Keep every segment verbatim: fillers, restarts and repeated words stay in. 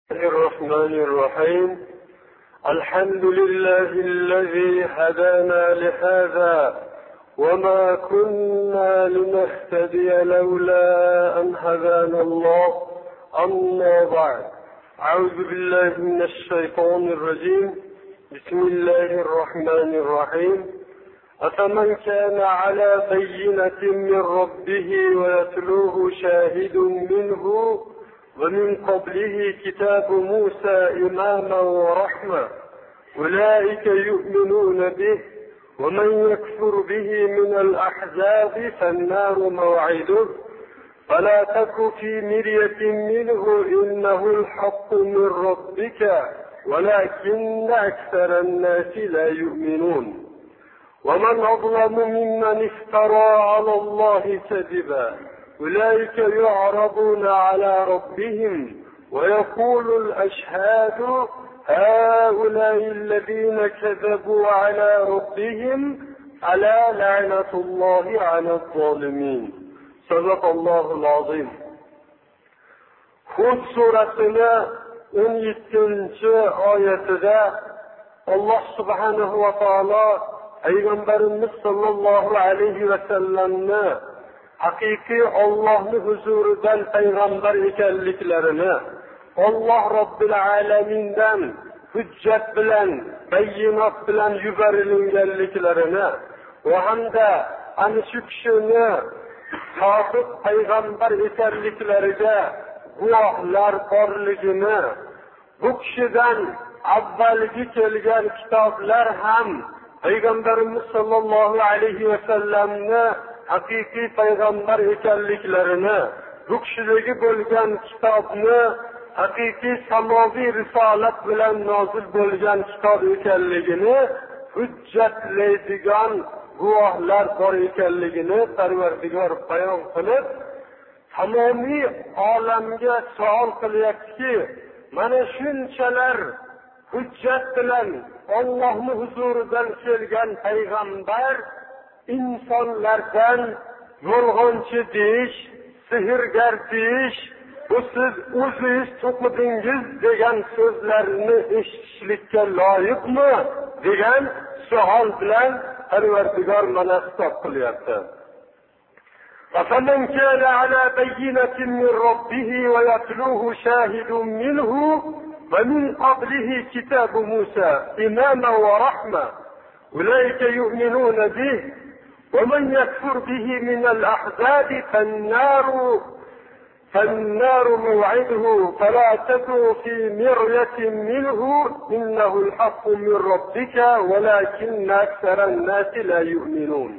الرحمن الرحيم. الحمد لله الذي هدانا لهذا وما كنا لنهتدي لولا أن هدانا الله. أما بعد، أعوذ بالله من الشيطان الرجيم. بسم الله الرحمن الرحيم. أفمن كان على بينة من ربه ويتلوه شاهد منه ومن قبله كتاب موسى إماما ورحمة أولئك يؤمنون به ومن يكفر به من الأحزاب فالنار موعده فلا تك في مرية منه إنه الحق من ربك ولكن أكثر الناس لا يؤمنون. ومن أظلم ممن افترى على الله كذبا أولئك يعرضون على ربهم ويقول الأشهاد هؤلاء الذين كذبوا على ربهم ألا لعنة الله على الظالمين. صدق الله العظيم. Hud surasini o'n yettinchi oyatida Alloh subhanahu va taolo Payg'ambarimiz sollallohu alayhi va sallamni haqiqiy Allohning huzuridan payg'ambar ekanliklarini, Alloh Robbil alamindan hujjat bilan, bayinot bilan yuborilganliklarini va hamda ana shu kishini sodiq payg'ambar ekanliklariga guvohlar borligini, bu kishidan avvalgi kelgan kitoblar ham Payg'ambarimiz sollallohu alayhi va sallamni haqiqiy payg'ambar ekanliklarini, bu kishidagi bo'lgan kitobni haqiqiy samoviy risolat bilan nozil bo'lgan kitob ekanligini hujjatlaydigan guvohlar bor ekanligini Parvardigor bayon qilib, tamomiy olamga savol qilyaptiki, mana shunchalar hujjat bilan Allohning huzuridan kelgan payg'ambar insonlardan yolg'onchi deyish, sehrgar deyish, bu siz o'zingiz to'qidingiz degan so'zlarni eshitishlikka loyiqmi degan savol bilan Parvardigor mana xitob qilyapti. فَمَنْ كَانَ عَلَى بَيِّنَةٍ مِنْ رَبِّهِ وَيَتْلُوهُ شَاهِدٌ مِنْهُ وَمِنْ قَبْلِهِ كِتَابُ مُوسَى إِمَامًا وَرَحْمَةً أُولَئِكَ يُؤْمِنُونَ بِهِ ومن يكفر به من الأحزاب فالنار فالنار موعده فلا تكن في مرية منه إنه الحق من ربك ولكن أكثر الناس لا يؤمنون.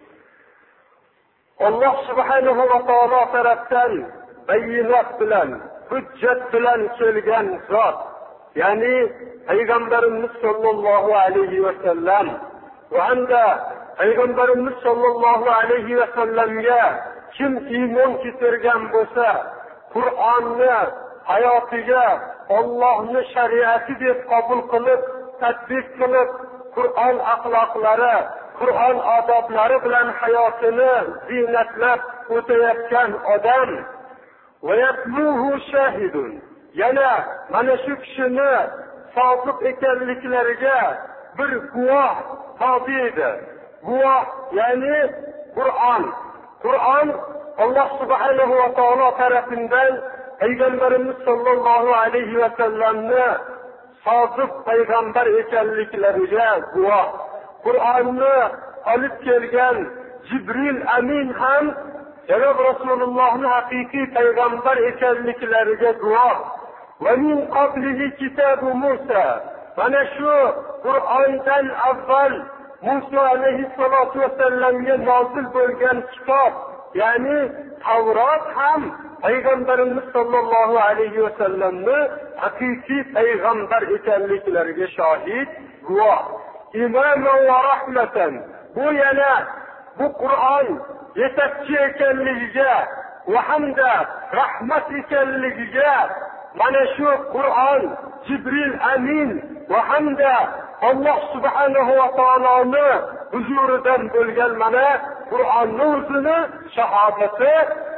الله سبحانه وتعالى tarafdan bayinat bilan, hujjat bilan kelgan zot, ya'ni Payg'ambarimiz sollallohu alayhi va sallam va hamda Payg'ambarimiz sollallohu alayhi va sallamga kim iymon keltirgan bo'lsa, Qur'onni hayotiga Allohning shariati deb qabul qilib, tatbiq qilib, Qur'on axloqlari, Qur'on odoblari bilan hayotini ziynatlab o'tayotgan odam va yatluhu shahidun, yana mana shu kishini sodiq ekanliklariga bir guvoh tobidir. Guvoh ya'ni Qur'on. Qur'on Alloh subhanahu va taolo tarafidan Payg'ambarimiz sollallohu alayhi va sallamni sodiq payg'ambar ekanliklariga guvoh. Qur'onni olib kelgan Jibril Amin ham Janob Rasulullohning haqiqiy payg'ambar ekanliklariga guvoh. Va min qablihi kitabu Musa, mana shu Qur'ondan avval Musa alayhissalatu vassalamga nozil bo'lgan kitob, ya'ni Tavrot ham Payg'ambarimiz sollallohu alayhi vasallamni haqiqiy payg'ambar ekanliklariga shohid, guvoh. Imaman va rahmatan, bu yana bu Qur'on yetakchi ekanligiga va hamda rahmat ekanligiga mana shu Qur'on Jibril Amin va hamda Alloh subhanahu va taoloning huzuridan bo'lgan mana Qur'onning o'zini shahodati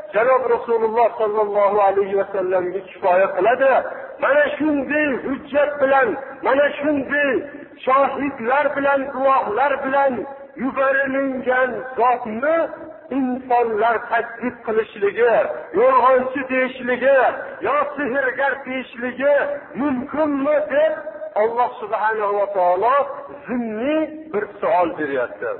janob Rasululloh sallallohu alayhi va sallamga kifoya qiladi. Mana shunday hujjat bilan, mana shunday shohidlar bilan, guvohlar bilan yuborilgan zotni insonlar takzib qilishligi, yolg'onchi deyishligi, yo sehrgar deyishligi mumkinmi deb Alloh subhanahu va taolo zimni bir savol beryapti.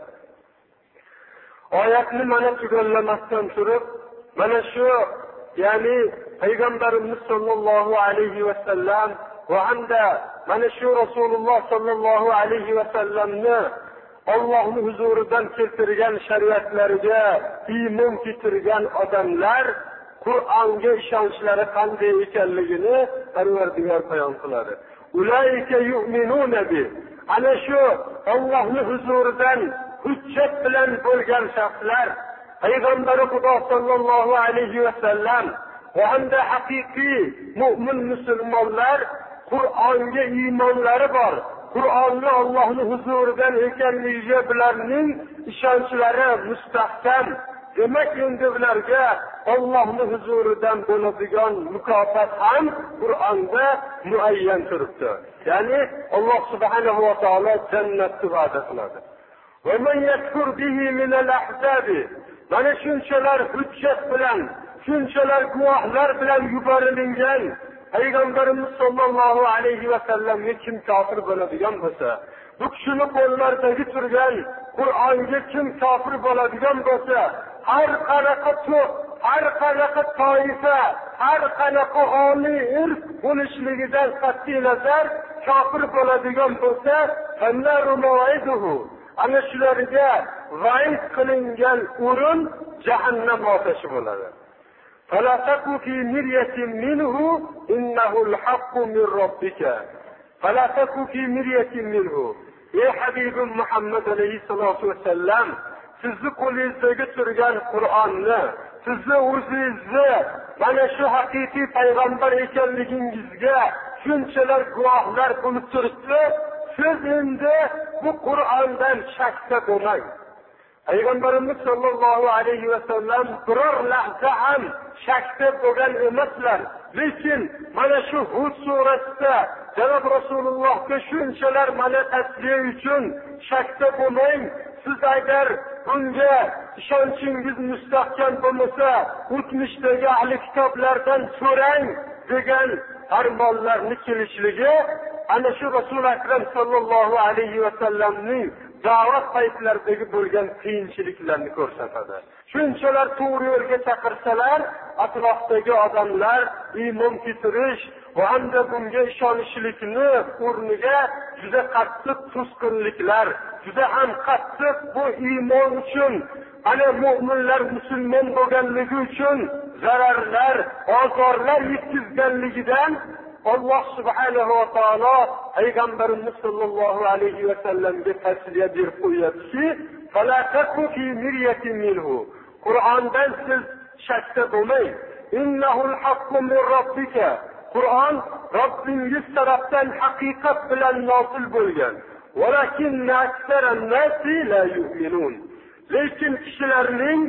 Oyatni mana tugallamasdan turib, mana shu, ya'ni payg'ambarimiz sollallohu alayhi va sallam va hamda mana shu Rasululloh sollallohu alayhi va sallamni Allohning huzuridan keltirgan shariatlariga iymon keltirgan odamlar Qur'onga ishonchlari qanday ekanligini Parvardigor bayon qiladi. Ulayka yu'minuna bi. Ana shu Allohning huzuridan hujjat bilan bo'lgan shaxslar, payg'ambari Xudo sollallohu alayhi va sallam va hamda haqiqiy mu'min musulmonlar Qur'onga iymonlari bor. Qur'onni Allohning huzuridan ekanligiga bularning ishonchlari mustahkam. Demak, endi ularga Allohning huzuridan bo'ladigan mukofot ham Qur'onda muayyan turibdi. Ya'ni Alloh subhanahu va taolo jannatni va'da qiladi. Va man yakfur bihi min al-ahzab. Mana shunchalar hujjat bilan, shunchalar guvohlar bilan yuborilgan payg'ambarimiz sollallohu alayhi va sallamga kim kofir bo'ladigan bo'lsa, bu kishini qo'llaridagi turgan Qur'onga kim kofir bo'ladigan bo'lsa, har qanaqa to'q, har qanaqa toifa, har qanaqa oliy irq bo'lishligidan qat'iy nazar kofir bo'ladigan bo'lsa, fannaru maw'iduhu. Ana shularga va'id qilingan o'rin jahannam otashi bo'ladi. فلا تك في مرية منه إنه الحق من ربك. فلا تك في مرية منه. يا حبيب محمد عليه الصلاة والسلام sizni qo'lingizga turgan Qur'onni, sizni o'zingizni mana shu haqiqiy payg'ambar ekanligingizga shunchalar guvohlar bo'lib turibdi. Siz endi bu Qur'ondan shakka bo'lmang. Payg'ambarimiz sollallohu alayhi va sallam biror lahza ham shakka bo'lgan emaslar. Lekin mana shu Hud surasida janob Rasulullohga shunchalar mana tasliy uchun shakka bo'lmang. Siz agar bunga ishonchingiz mustahkam bo'lmasa, o'tmishdagi ahli kitoblardan so'rang degan farmonlarni kelishligi ana shu Rasul akram sollallohu alayhi va sallamning da'vat paytlaridagi bo'lgan qiyinchiliklarni ko'rsatadi. Shunchalar to'g'ri yo'lga chaqirsalar, atrofdagi odamlar iymon keltirish va hamda bunga ishonishlikni o'rniga juda qattiq to'sqinliklar, juda ham qattiq bu iymon uchun, ana mu'minlar musulmon bo'lganligi uchun zararlar, ozorlar yetkazganligidan Alloh subhanahu va taolo payg'ambarimiz sollallohu alayhi va sallamga tasliya berib qo'yapti. Fala taku fi miryatin minhu. Qur'ondan siz shakka bo'lmang. Innahul haqqu min robbika. Qur'on Robbingiz tarafdan haqiqat bilan nozil bo'lgan. Walakinna aktsaran nasi la yu'minun. Lekin kishilarning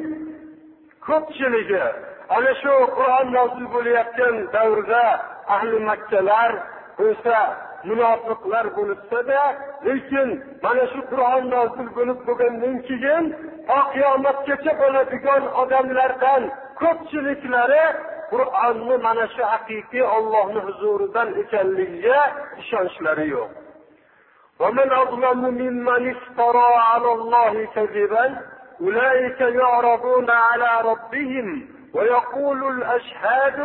ko'pchiligi ana shu Qur'on nozil bo'layotgan davrda ahli Makkalar bo'lsa, munofiqlar bo'lsa-da, lekin mana shu Qur'on nozil bo'lib bo'lgandan keyin qiyomatgacha bo'ladigan odamlardan ko'pchiliklari Qur'onni mana shu haqiqiy Allohning huzuridan ekanligiga ishonchlari yo'q. ومن أظلم ممن افترى على الله كذبا أولئك يعرضون على ربهم ويقول الأشهاد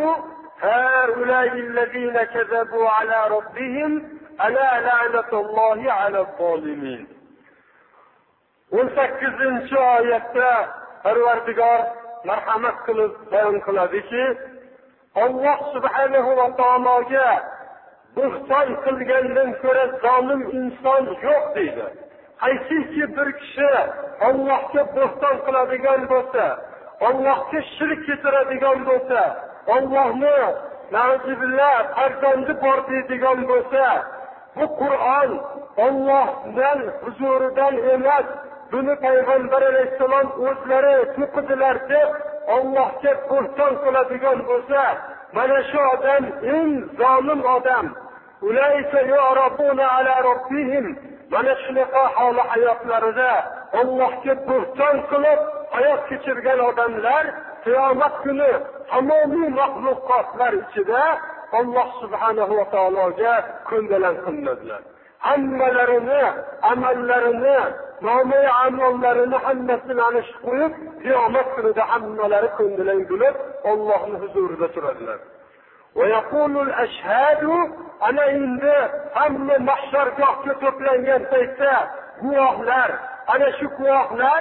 هؤلاء الذين كذبوا على ربهم ألا لعنة الله على الظالمين. o'n sakkizinchi oyatda Parvardigor marhamat qilib bayon qiladiki, Alloh subhanahu va taologa bo'xton qilgandan ko'ra zolim inson yo'q deydi. Qaysiki bir kishi Allohga bo'xton qiladigan bo'lsa, Allohga shirk keltiradigan bo'lsa, Allohni na'uzubillah farzandi bor deydigan bo'lsa, bu Qur'on Allohdan huzuridan emas, buni payg'ambar alayhisalom o'zlari to'qidilar deb Allohga bo'hton qiladigan bo'lsa, mana shu odam eng zolim odam. Ulayka yu'rabuna ala robbihim. Mana shunaqa holi hayotlarida Allohga bo'hton qilib hayot kechirgan odamlar qiyomat kuni tamomiy maxluqotlar ichida Alloh subhanahu va taologa ko'ndalang qilinadilar. Hammalarini, amallarini, nomi amallarini hammasini ana shu qo'yib, qiyomat kunida hammalari ko'ndalang bo'lib Allohning huzurida turadilar. Va yaqulul ashhadu, ana endi hamma mahshargohga to'plangan paytda guvohlar, ana shu guvohlar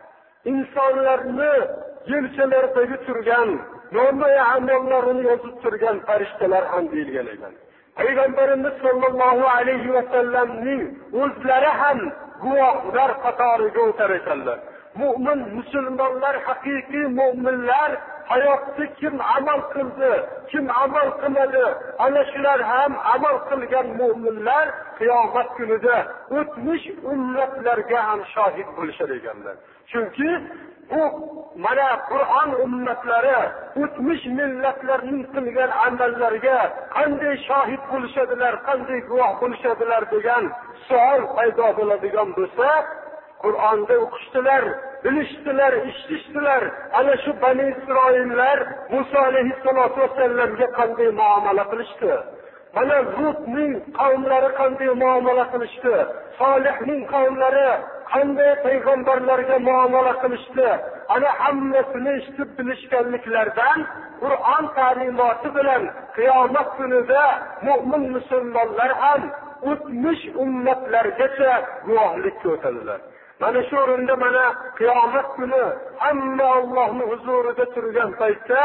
insonlarni yelchalardagi turgan, nomi amallarini yozib turgan farishtalar ham deyilgan ekan. Payg'ambarimiz sollallohu alayhi va sallamning o'zlari ham guvohlar qatoriga o'tar ekanlar. Mu'min musulmonlar, haqiqiy mu'minlar hayotda kim amal qildi, kim amal qilmadi, ana shular ham amal qilgan mu'minlar qiyomat kunida o'tmish ummatlarga ham shohid bo'lishar ekanlar. Chunki bu mana Qur'on ummatlari o'tmish millatlarning qilgan amallariga qanday shohid bo'lishadilar, qanday guvoh bo'lishadilar degan savol paydo bo'ladigan bo'lsa, Qur'onda o'qishdilar, bilishdilar, eshitishdilar. Ana shu Bani Isroillar Musa alayhissalatu vasallamga qanday muomala qilishdi? Mana Lutning qavmlari qanday muomala qilishdi? Solihning qavmlari qanday payg'ambarlarga muomala qilishdi? Ana hammasini eshitib bilishganliklardan Qur'on ta'limoti bilan qiyomat kunida mu'min musulmonlar ham o'tmish ummatlargacha guvohlikka o'tadilar. Mana shu o'rinda mana qiyomat kuni hamma Allohning huzurida turgan paytda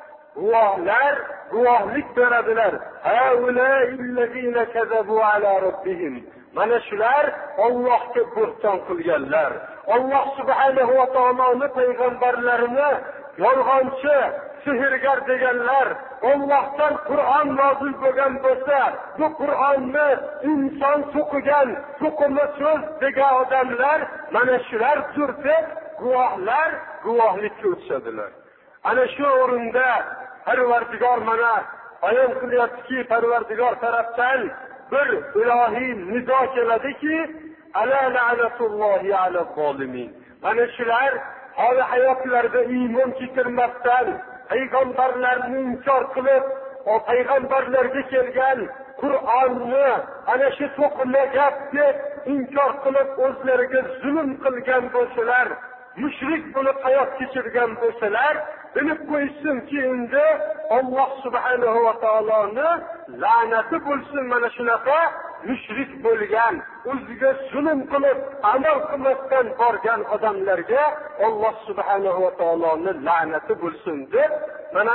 guvohlar guvohlik beradilar. Haula'illazina kazabu ala robbihim. Mana shular Allohga bo'hton qilganlar. Alloh subhanahu va taoloning payg'ambarlarini yolg'onchi, sehrgar deganlar. Allohdan Qur'on nozil bo'lgan bo'lsa, bu Qur'onni inson to'qigan, to'qima so'z degan odamlar, mana shular turti guvohlar guvohlikka o'tishadilar. Ana shu o'rinda Parvardigor mana bayon qilyaptiki, Parvardigor tarafdan bir ilohiy nido keladiki, ala la'natullohi ala zolimin. Mana shular hali hayotlarida iymon keltirmasdan payg'ambarlarni inkor qilib, o payg'ambarlarga kelgan Qur'onni ana shu to'qima gap deb inkor qilib o'zlariga zulm qilgan bo'lsalar, mushrik bo'lib hayot kechirgan bo'lsalar, bilib qo'ysinki, endi Alloh subhanahu va taoloni la'nati bo'lsin mana shunaqa mushrik bo'lgan, o'ziga zulm qilib amal qilmasdan borgan odamlarga Alloh subhanahu va taoloni la'nati bo'lsin deb mana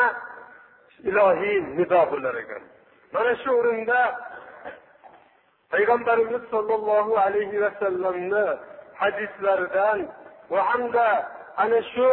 ilohiy nido bo'lar ekan. Mana shu o'rinda payg'ambarimiz sollallohu alayhi va sallamning hadislaridan va hamda ana shu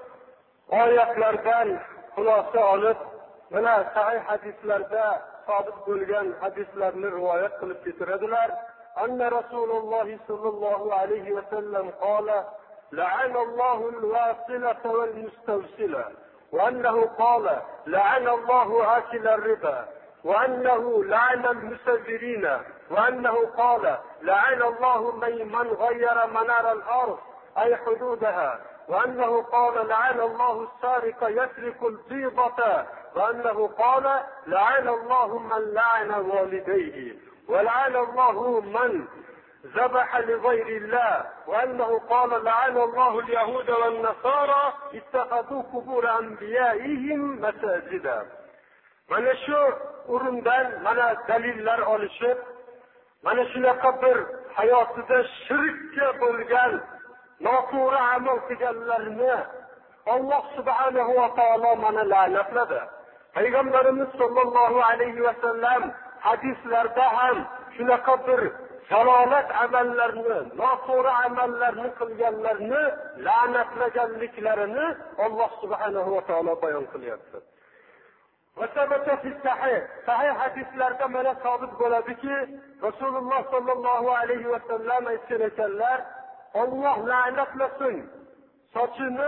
oyatlardan xulosa olib, mana sahih hadislarda sabit bo'lgan hadislarni rivoyat qilib keltiradilar. Anna Rasululloh sollallohu alayhi va sallam qala: "La'anallohu al-wasilata wal-mustawsila." وأنه قال: لعن الله آكل الربا. وأنه لعن المسبرين. وأنه قال: لعن الله من غير منار الأرض أي حدودها. وأنه قال: لعن الله السارق يسرق البيضة. وأنه قال: لعن الله من لعن والديه. ولعن الله من ذبح لغير الله. وأنه قال: لعن الله اليهود والنصارى اتخذوا قبور أنبيائهم مساجدا. Mana shu o'rindan mana dalillar olishib, mana shunaqa bir hayotida shirkka bo'lgan noto'g'ri amal qilganlarni Alloh subhanahu va taolo mana la'natladi. Payg'ambarimiz sollallohu alayhi va sallam hadislarda ham shunaqa bir zalolat amallarni, noto'g'ri amallarni qilganlarni la'natlaganliklarini Alloh subhanahu va taolo bayon qilyapti. وثبت في الصحيح صحيح hadislarda mana sabit bo'ladiki, Rasululloh sollallohu alayhi va sallam aytganlar, Alloh la'natlasin, sochini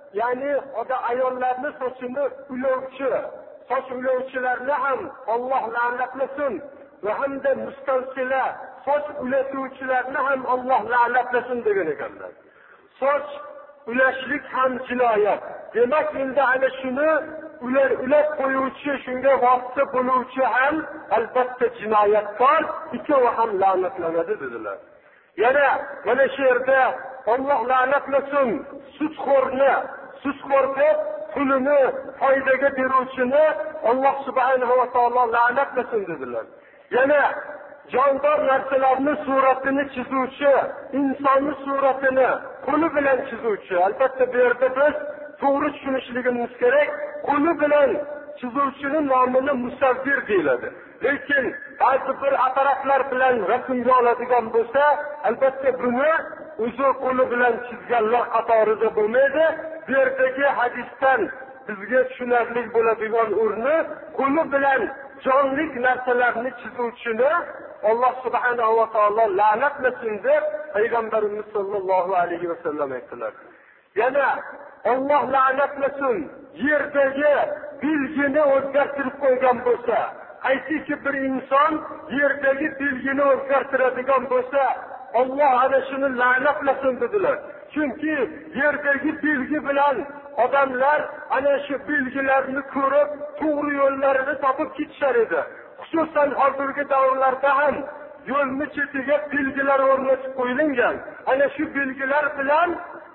ya'ni oda ayollarni sochini ulovchi, soch ulovchilarni ham Alloh la'natlasin va hamda mustansila soch ulatuvchilarni ham Alloh la'natlasin degan ekanlar. Soch ulashlik ham jinoyat. Demak, endi ana shuni ular ulab qo'yuvchi, shunga vosita bo'luvchi ham albatta jinoyatkor, ikkovi ham la'natlanadi dedilar. Yana mana shu yerda Alloh la'natlasin sudxo'rni, sudxo'r deb pulini foydaga beruvchini Alloh subhanahu va taolo la'natlasin dedilar. Yana jondor narsalarni suratini chizuvchi, insonni suratini qo'li bilan chizuvchi, albatta bu yerda biz to'g'ri tushunishligimiz kerak, qo'li bilan chizuvchini nomini musavvir deyiladi. Lekin ba'zi bir apparatlar bilan rasmga oladigan bo'lsa, albatta buni o'zi qo'li bilan chizganlar qatorida bo'lmaydi. Bu yerdagi hadisdan bizga tushunarli bo'ladigan o'rni, qo'li bilan jonli narsalarni chizuvchini Alloh subhanahu va taolo la'natlasin deb payg'ambarimiz sollallohu alayhi vasallam aytdilar. Yana Alloh la'natlasin yerdagi belgini o'zgartirib qo'ygan bo'lsa, qaysiki bir inson yerdagi belgini o'zgartiradigan bo'lsa, Alloh ana shuni la'natlasin dedilar. Chunki yerdagi belgi bilan odamlar ana shu belgilarni ko'rib, to'g'ri yo'llarini topib ketishar edi. Xususan hozirgi davrlarda ham yo'lni chetiga belgilar o'rnatib qo'yilgan. Ana shu belgilar bilan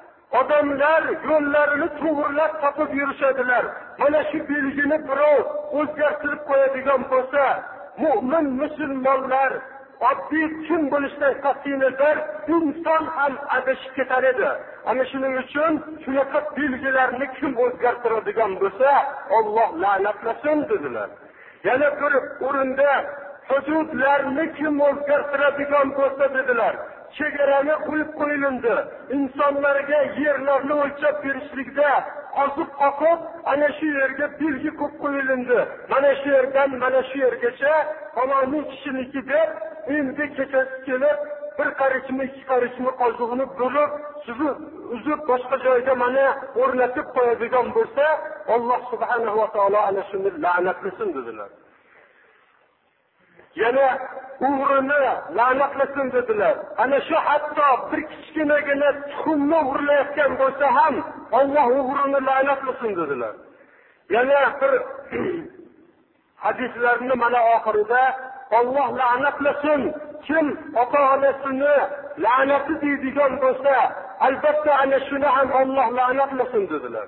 odamlar yo'llarini to'g'rilab topib yurishadilar. Mana shu belgini birov o'zgartirib qo'yadigan bo'lsa, mu'min musulmonlar oddiy kim bo'lishdan qat'iy nazar inson ham adashib ketar edi. Ana shuning uchun shunaqa belgilarni kim o'zgartiradigan bo'lsa, Alloh la'natlasin dedilar. Yana bir o'rinda hududlarni kim o'zgartiradigan bo'lsa dedilar, chegarani qo'yib qo'yildi. Insonlarga yerlarni o'lchab berishlikda qozib qoqib, ana shu yerga belgi qo'yib qo'yildi. Mana shu yerdan mana shu yergacha falonning kishiniki deb endi kechasi kelib bir qarishmi, ikki qarishmi qo'zug'ini bo'lib, suzib, uzib boshqa joyga mana o'rnatib qo'yadigan bo'lsa, Alloh subhanahu va taolo ana shuni la'natlasin dedilar. Yana o'g'rini la'natlasin dedilar. Ana shu hatto bir kichkinagina tuxumni o'g'irlayotgan bo'lsa ham Alloh o'g'rini la'natlasin dedilar. Yana bir hadislarni mana oxirida Alloh la'natlasin kim ota-onasini la'nati deydigan bo'lsa, albatta ana shuni ham Alloh la'natlasin dedilar.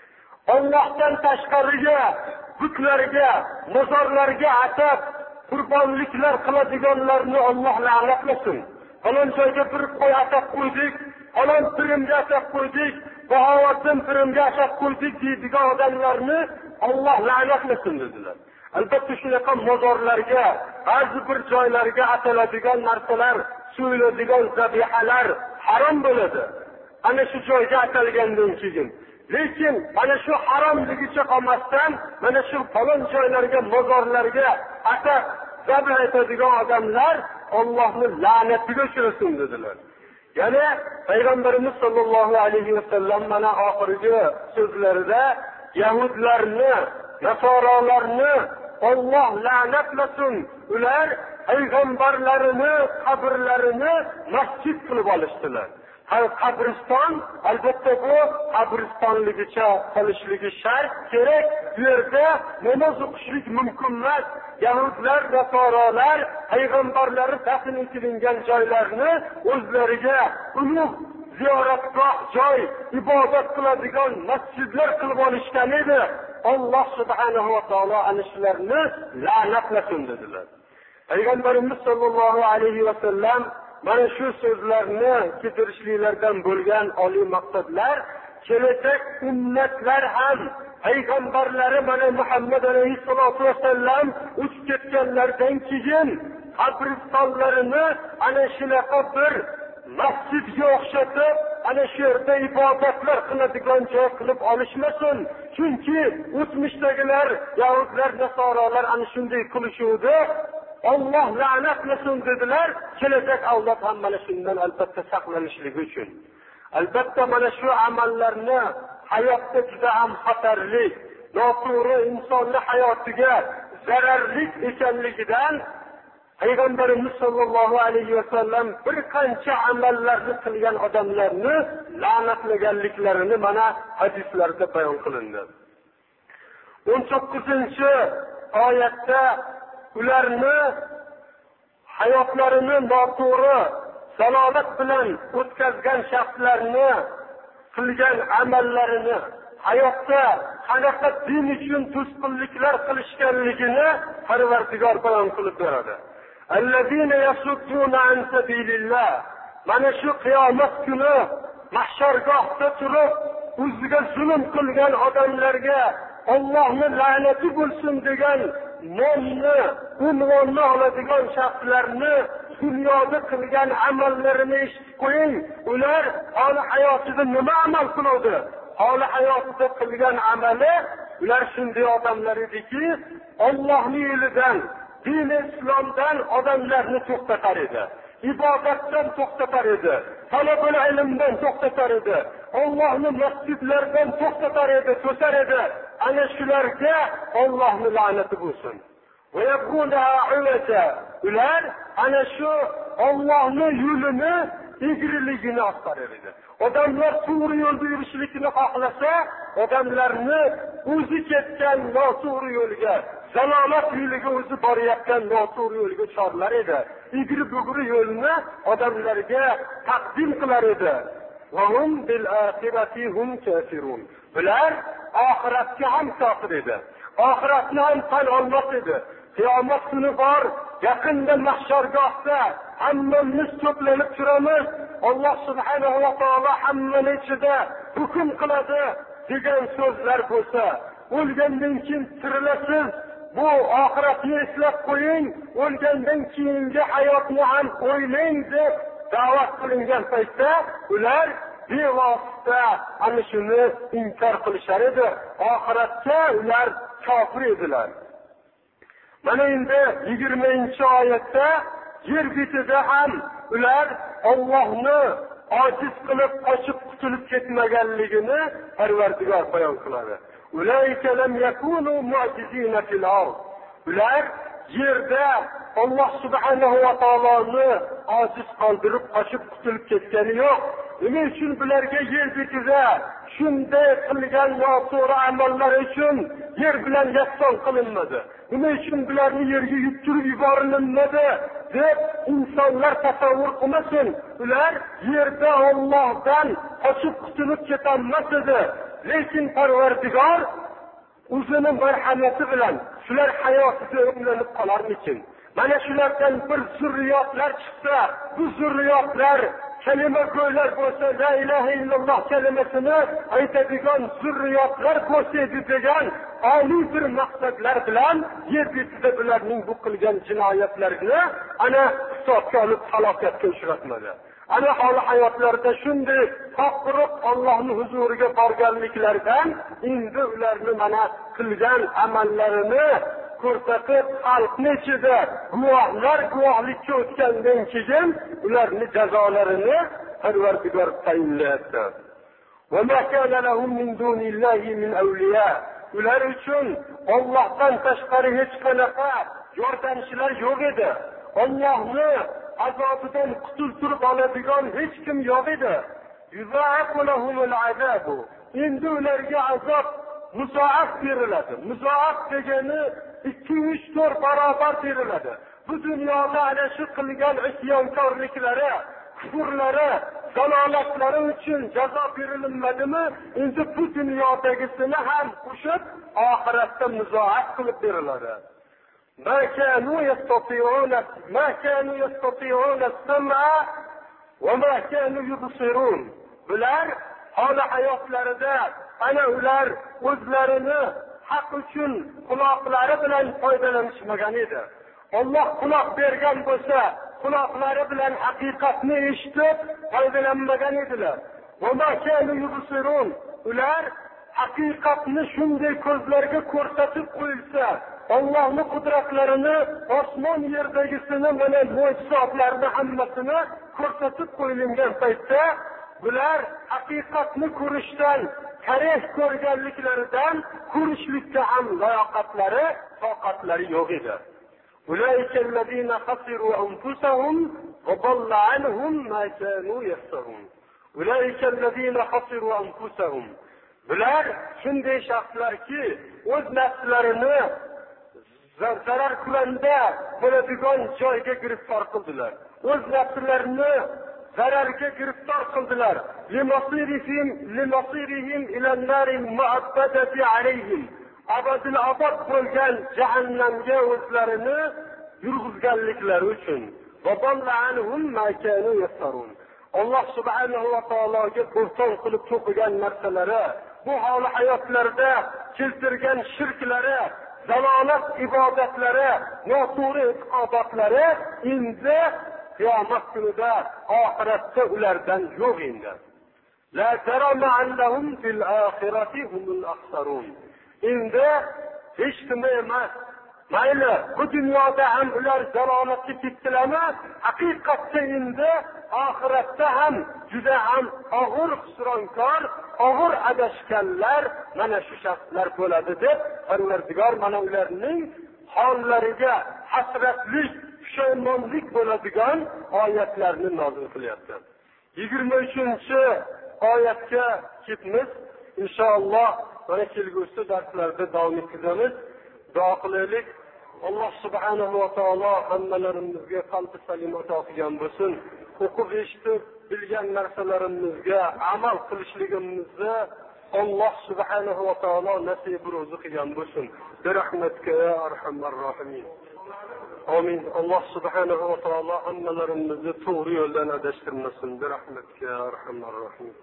Allohdan tashqariga, butlarga, mozorlarga atab qurbonliklar qiladiganlarni Alloh la'natlasin. Falon joyga bir qo'y atab qo'ydik, falon pirimga atab qo'ydik, bahovatdan pirimga atab qo'ydik deydigan odamlarni Alloh la'natlasin dedilar. Albatta shunaqa mozorlarga, ba'zi bir joylarga ataladigan narsalar, so'yiladigan zabihalar harom bo'ladi. Ana shu joyga atalgandan keyin. Lekin mana shu haromligicha qolmasdan, mana shu falon joylarga, mozorlarga atab zabih etadigan odamlar Allohning la'natiga uchrasin dedilar. Yana payg'ambarimiz sollallohu alayhi vasallam mana oxirgi so'zlarida yahudlarni, nasoralarni Alloh la'natlasin. Ular payg'ambarlarini qabrlarini masjid qilib olishdilar. Qabriston albatta bu qabristonligicha qolishligi shart kerak. Bu yerda namoz o'qishlik mumkin emas. Yahudlar, nasoralar payg'ambarlari dafn etilgan joylarni o'zlariga ulug' ziyoratgoh joy, ibodat qiladigan masjidlar qilib olishgan edi. Alloh subhanahu va taolo ana shularni la'natlasin dedilar. Payg'ambarimiz sollallohu alayhi vasallam mana shu so'zlarni keltirishliklardan bo'lgan oliy maqsadlar, kelajak ummatlar ham payg'ambarlari mana Muhammad alayhissalatu vasallam o'tib ketganlardan keyin qabristonlarini ana shunaqa bir masjidga o'xshatib, ana shu yerda ibodatlar qiladigan joy qilib olishmasin. Chunki o'tmishdagilar, yahudlar, nasoralar ana shunday qilishuvdi. Alloh la'natlasin dedilar. Kelajak avlod ham mana shundan albatta saqlanishligi uchun. Albatta mana shu amallarni hayotda juda ham xatarli, noto'g'ri insonni hayotiga zararli ekanligidan Payg'ambarimiz sollallohu alayhi vasallam bir qancha amallarni qilgan odamlarni la'natlaganliklarini mana hadislarda bayon qilindi. o'n to'qqizinchi oyatda ularni hayotlarini noto'g'ri zalolat bilan o'tkazgan shaxslarni qilgan amallarini, hayotda qanaqa din uchun to'sqinliklar qilishganligini Parvardigor bayon qilib beradi. Allazina yasudduna an sabilillah. Mana shu qiyomat kuni mahshargohda turib, o'ziga zulm qilgan odamlarga Allohning la'nati bo'lsin degan nomni, unvonni oladigan shaxslarni dunyoda qilgan amallarini eshitib qo'ying. Ular hali hayotida nima amal qiladi? Hali hayotida qilgan amali, ular shunday odamlar ediki, Allohning yo'lidan, din islomdan odamlarni to'xtatar edi. Ibodatdan to'xtatar edi. Talabul ilmdan to'xtatar edi. Allohning masjidlaridan to'xtatar edi, to'sar edi. Ana shularga Allohning la'nati bo'lsin. Va yaqulaha uwaja. Ular ana shu Allohning yo'lini egriligini oshtarar edi. Odamlar to'g'ri yo'lda yurishlikni xohlasa, odamlarni o'zi ketgan noto'g'ri yo'lga, zalolat yo'liga o'zi borayotgan noto'g'ri yo'lga chorlar edi. Egri bugri yo'lni odamlarga taqdim qilar edi. Va hum bil akhirati hum kafirun. Ular oxiratga ham kofir edi. Oxiratni ham tan olmas edi. Qiyomat kuni bor, yaqinda mahshargohda hammamiz to'planib turamiz. Alloh subhanahu va taolo hammaning ichida hukm qiladi degan so'zlar bo'lsa, o'lgandan keyin tirilasiz, bu oxiratni eslab qo'ying, o'lgandan keyingi hayotni ham o'ylang deb da'vat qilingan paytda ular bevosita ana shuni inkor qilishar edi. Oxiratga ular kofir edilar. Mana endi yigirmanchi oyatda yer betida ham ular Allohni ojiz qilib qochib qutulib ketmaganligini Parvardigor bayon qiladi. Ulayka lam yakunu mu'jizina fil ard. Ular yerda Alloh subhanahu va taoloni ojiz qoldirib qochib qutulib ketgani yo'q. Nima uchun bularga yer betida shunday qilgan noto'g'ri amallar uchun yer bilan yakson qilinmadi? Nima uchun bularni yerga yuttirib yuborilmadi deb insonlar tasavvur qilmasin. Ular yerda Allohdan qochib qutulib ketolmas edi. Lekin Parvardigor o'zining marhamati bilan shular hayotida o'nglanib qolarmikin? Mana shulardan bir zurriyotlar chiqsa, bu zurriyotlar kalima go'ylar bo'lsa, la ilaha illalloh kalimasini aytadigan zurriyotlar bo'lsa degan oliy bir maqsadlar bilan yer betida bularning bu qilgan jinoyatlarini ana hisobga olib halokatga uchratmadi. Ana hali hayotlarida shunday qoqirib Allohning huzuriga borganliklaridan endi ularni mana qilgan amallarini ko'rsatib, xalqning ichida guvohlar guvohlikka o'tgandan keyin ularni jazolarini Parvardigor tayinlayapti. Va ma kana lahum min dunillahi min awliya. Ular uchun Allohdan tashqari hech qanaqa yordamchilar yo'q edi. Allohni azobidan qutultirib oladigan hech kim yo'q edi. Yuzaafu lahumul azabu. Endi ularga azob muzoaf beriladi. Muzoaf degani ikki uch to'rt barobar beriladi. Bu dunyoda ana shu qilgan isyonkorliklari, kufrlari, zalolatlari uchun jazo berilmadimi? Endi bu dunyodagisini ham qo'shib oxiratda muzoaf qilib beriladi. Ma kanu yastati'una ma kanu yastati'una as-sam'a va ma kanu yubsirun. Bular hali hayotlarida ana ular o'zlarini haq uchun quloqlari bilan foydalanishmagan edi. Alloh quloq bergan bo'lsa, quloqlari bilan haqiqatni eshitib foydalanmagan edilar. Va ma kanu yubsirun. Ular haqiqatni shunday ko'zlarga ko'rsatib qo'yilsa, Allohning qudratlarini, osmon yerdagisini, mana mo'jizotlarni hammasini ko'rsatib qo'yilgan paytda bular haqiqatni ko'rishdan tarix ko'rganliklaridan ko'rishlikka ham layoqatlari, toqatlari yo'q edi. Ulaika allazina khasiru anfusahum va dalla anhum ma kanu yaftarun. Ulaika allazina khasiru anfusahum. Bular shunday shaxslarki, o'z nafslarini zarar kulanda bo'ladigan joyga giriftor qildilar. O'z nafslarini zararga giriftor qildilar. Limasirihim limasirihim ila an-naril mu'abbadati alayhim. Abadil abad bo'lgan jahannamga o'zlarini yurg'izganliklari uchun. Va dalla anhum ma kanu yaftarun. Alloh subhanahu va taologa bo'xton qilib to'qigan narsalari, bu holi hayotlarda keltirgan shirklari, zalolat ibodatlari, noto'g'ri e'tiqodotlari endi qiyomat kunida oxiratda ulardan yo'q endi. La tarama annahum fil oxirati humul akhsarun. Endi hech nima emas. Mayli, bu dunyoda ham ular zalolatga ketdilarmi, haqiqatda endi oxiratda ham juda ham og'ir xusronkor, og'ir adashganlar mana shu shaxslar bo'ladi deb Parvardigor mana ularning hollariga hasratlik, pushaymonlik bo'ladigan oyatlarni nozil qilyapti. yigirma uchinchi oyatga ketamiz. Inshaalloh mana kelgusi darslarda davom ettiramiz. Duo qilaylik. Alloh subhanahu va taolo hammalarimizga qalbi salim ato qilgan bo'lsin. O'qib eshitib bilgan narsalarimizga amal qilishligimizni Alloh subhanahu va taolo nasib ro'zi qilgan bo'lsin. Bi rahmatika ya arhamar rohimin. Amin. Alloh subhanahu va taolo hammalarimizni to'g'ri yo'ldan adashtirmasin. Bi rahmatika ya arhamar rohimin.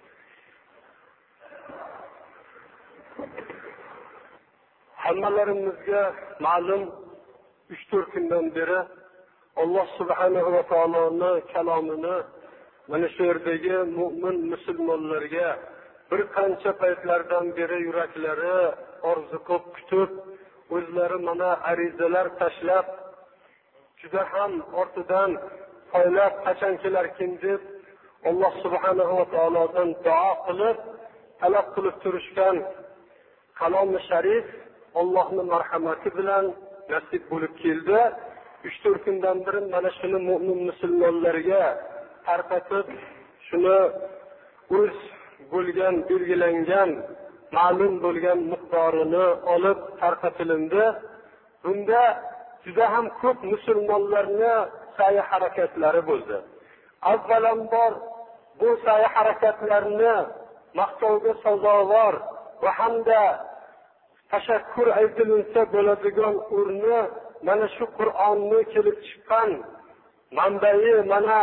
Hammalarimizga ma'lum uch to'rt kundan beri Alloh subhanahu va taoloning kalomini mana shu yerdagi mu'min musulmonlarga bir qancha paytlardan beri yuraklari orziqib kutib, o'zlari mana arizalar tashlab, juda ham ortidan poylab qachon kelarkin deb Alloh subhanahu va taolodan duo qilib, talab qilib turishgan kalom-i sharif Allohning marhamati bilan nasib bo'lib keldi. uch to'rt kundan beri mana shuni mu'min musulmonlarga tarqatib, shuni o'z bo'lgan, belgilangan, ma'lum bo'lgan miqdorini olib tarqatilindi. Bunda juda ham ko'p musulmonlarning sa'y harakatlari bo'ldi. Avvalambor bu sa'y harakatlarni maqtovga sazovor va hamda tashakkur aytilsa bo'ladigan o'rni mana shu Qur'onni kelib chiqqan manbai mana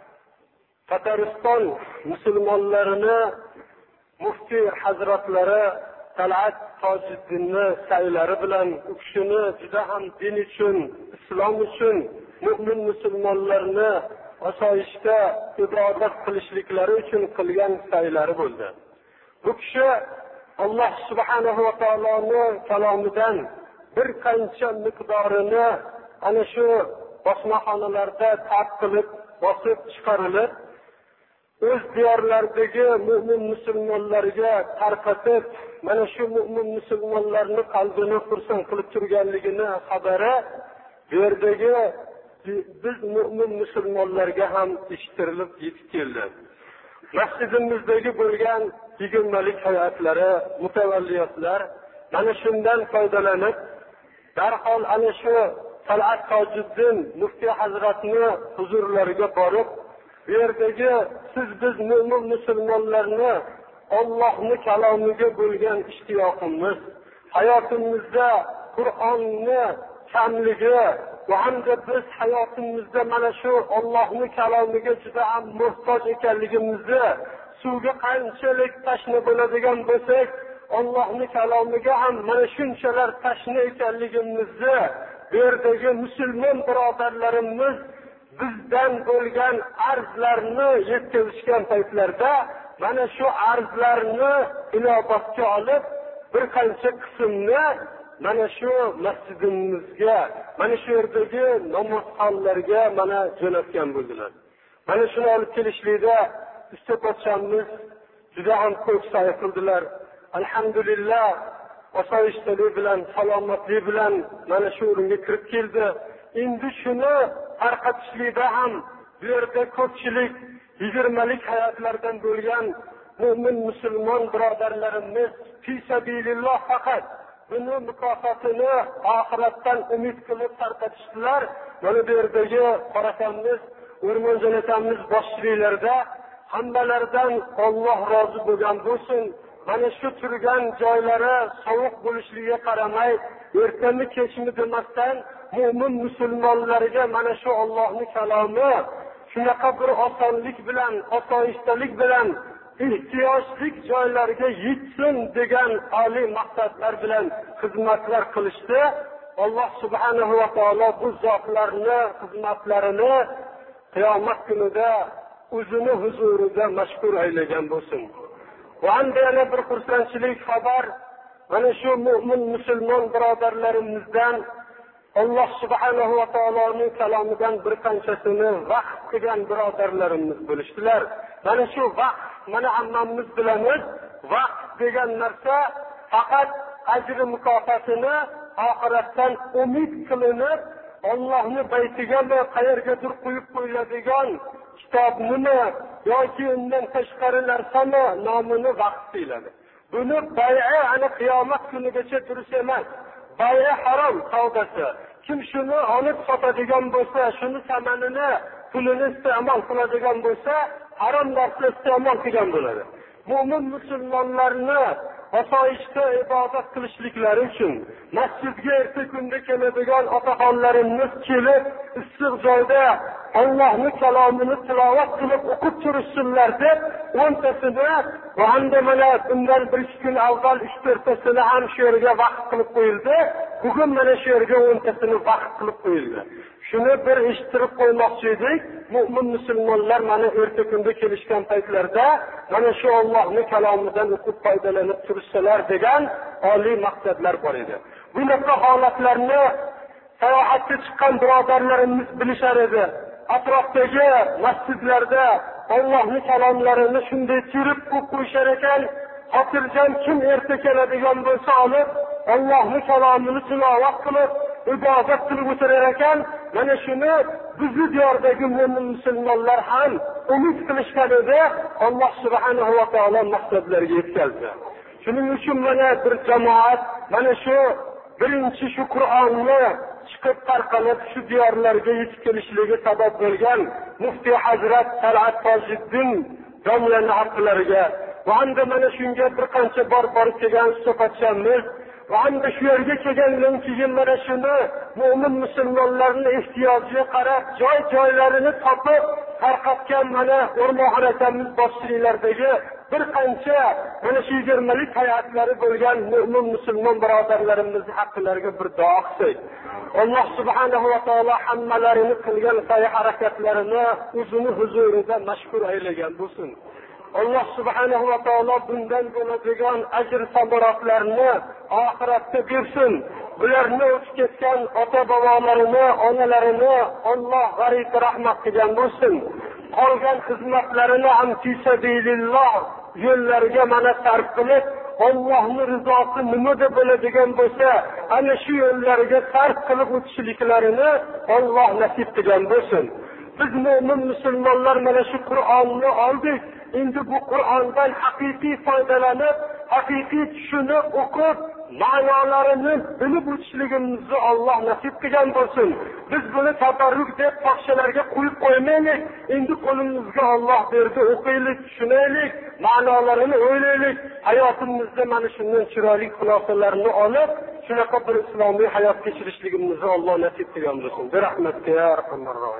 Tatariston musulmonlarini muftiy hazratlari Talat Tojiddinni saylari bilan u kishini juda ham din uchun, islom uchun mu'min musulmonlarni osoyishta ibodat qilishliklari uchun qilgan saylari bo'ldi. Bu kishi Alloh subhanahu va taoloning kalomidan bir qancha miqdorini ana shu bosmaxonalarda tark qilib, bosib chiqarilib, o'z diyorlaridagi mu'min musulmonlarga tarqatib, mana shu mu'min musulmonlarning qalbini xursand qilib turganligini xabari bu yerdagi biz mu'min musulmonlarga ham eshittirilib yetib keldi. Masjidimizdagi bo'lgan yigirmalik hayotlari, mutavalliyatlar mana shundan foydalanib, darhol ana shu Talat Tojiddin muftiy hazratni huzurlariga borib, bu yerdagi siz biz mu'min musulmonlarni Allohning kalomiga bo'lgan ishtiyoqimiz, hayotimizda Qur'onni kamligi va hamda biz hayotimizda mana shu Allohning kalomiga juda ham muhtoj ekanligimizni, suvga qanchalik tashna bo'ladigan bo'lsak, Allohning kalomiga ham mana shunchalar tashna ekanligimizni bu yerdagi musulmon birodarlarimiz bizdan bo'lgan arzlarni yetkazishgan paytlarda mana shu arzlarni inobatga olib, bir qancha qismni mana shu masjidimizga, mana shu yerdagi namozxonlarga mana jo'natgan bo'ldilar. Mana shuni olib kelishlikda usta podshomiz juda ham ko'p sa'y qildilar. alhamdulillah osoyishtalik bilan, salomatlik bilan mana shu o'ringa kirib keldi. Endi shuni tarqatishlikda ham bu yerda ko'pchilik yigirmalik hayotlardan bo'lgan mo'min musulmon birodarlarimiz fi sabililloh faqat buni mukofotini oxiratdan umid qilib tarqatishdilar. Mana bu yerdagi qorasangiz, O'rmonjon akamiz boshchiliklarida hammalaridan Alloh rozi bo'lgan bo'lsin. Mana shu turgan joylari sovuq bo'lishligiga qaramay, ertami kechmi demasdan mo'min musulmonlarga mana shu Allohning kalomi shunaqa bir osonlik bilan, osoyishtalik bilan ehtiyojli joylarga yetsin degan oliy maqsadlar bilan xizmatlar qilishdi. Alloh subhanahu va taolo bu zotlarni xizmatlarini qiyomat kunida o'zini huzurida mashhur aylagan bo'lsin. Va yana bir xursandchilik xabar, mana shu mo'min musulmon birodarlarimizdan Alloh subhanahu va taoloning kalomidan bir qanchasini vaqf qilgan birodarlarimiz bo'lishdilar. Mana shu vaqf, mana hammamiz bilamiz, vaqf degan narsa faqat ajri mukofotini oxiratdan umid qilinib, Allohning baytiga qayergadir qo'yib qo'yiladigan kitobnimi yoki undan tashqari narsami nomini vaqf deyiladi. Buni bay'a ana qiyomat kunigacha durust emas. Bay'a harom savdosi. Kim shuni olib sotadigan bo'lsa, shuni samanini, pulini iste'mol qiladigan bo'lsa, harom narsa iste'mol qilgan bo'ladi. Mo'min musulmonlarni osoyishta ibodat qilishliklari uchun masjidga erta kunda keladigan otaxonlarimiz kelib, issiq joyda Allohning kalomini tilovat qilib o'qib turishsinlar deb o'ntasini va hamda mana bundan bir ikki kun avval uch to'rttasini ham shu yerga vaqt qilib qo'yildi. Bugun mana shu yerga o'ntasini vaqt qilib qo'yildi. Shuni bir eshittirib qo'ymoqchi edik. Mo'min musulmonlar mana erta kunda kelishgan paytlarda mana shu Allohning kalomidan o'qib foydalanib turishsalar degan oliy maqsadlar bor edi. Bunaqa holatlarni sayohatga chiqqan birodarlarimiz bilishar edi. Atrofdagi masjidlarda Allohning kalomlarini shunday terib qo'yishar ekan, xotirjam kim erta keladigan bo'lsa olib Allohning kalomini tilovat qilib ibodat qilib o'tirar ekan. Mana shuni bizni diyordagi mo'min musulmonlar ham umid qilishgan edi. Alloh subhanahu va taolo maqsadlariga yetkazdi. Shuning uchun mana bir jamoat mana shu birinchi shu Qur'onni chiqib tarqalib shu diyorlarga yetib kelishligi sabab bo'lgan Muftiy Hazrat Tal'at Tojiddin domlaning haqlariga va hamda mana shunga bir qancha bor borib kelgan suhbatchamiz va hamda shu yerga kelgandan keyin mana shuni mo'min musulmonlarning ehtiyojiga qarab joy-joylarini topib tarqatgan mana O'rmonxon akamiz boshchiliklardagi bir qancha mana shu yigirmalik hayotlari bo'lgan mo'min musulmon birodarlarimizning haqlariga bir duo qilsak. Alloh subhanahu va taolo hammalarini qilgan sa'y-harakatlarini o'zini huzurida mashhur aylagan bo'lsin. Alloh subhanahu va taolo bundan bo'ladigan ajr samarotlarni oxiratda bersin. Bularni o'tib ketgan ota-bobolarini, onalarini Alloh g'arib rahmat qilgan bo'lsin. Qolgan xizmatlarini ham fi sabililloh yo'llariga mana sarf qilib, Allohning rizosi nimada bo'ladigan bo'lsa, ana shu yo'llariga sarf qilib o'tishliklarini Alloh nasib qilgan bo'lsin. Biz mo'min musulmonlar mana shu Qur'onni oldik. Endi bu Qur'ondan haqiqiy foydalanib, haqiqiy tushunib o'qib, ma'nolarini bilib o'tishligimizni Alloh nasib qilgan bo'lsin. Biz buni tabarruk deb fohishalarga qo'yib qo'ymaylik. Endi qo'limizga Alloh berdi, o'qiylik, tushunaylik, ma'nolarini o'ylaylik. Hayotimizda mana shundan chiroyli xulosalarni olib, shunaqa bir islomiy hayot kechirishligimizni Alloh nasib qilgan bo'lsin. Bi rahmatga ya arhamar rohim.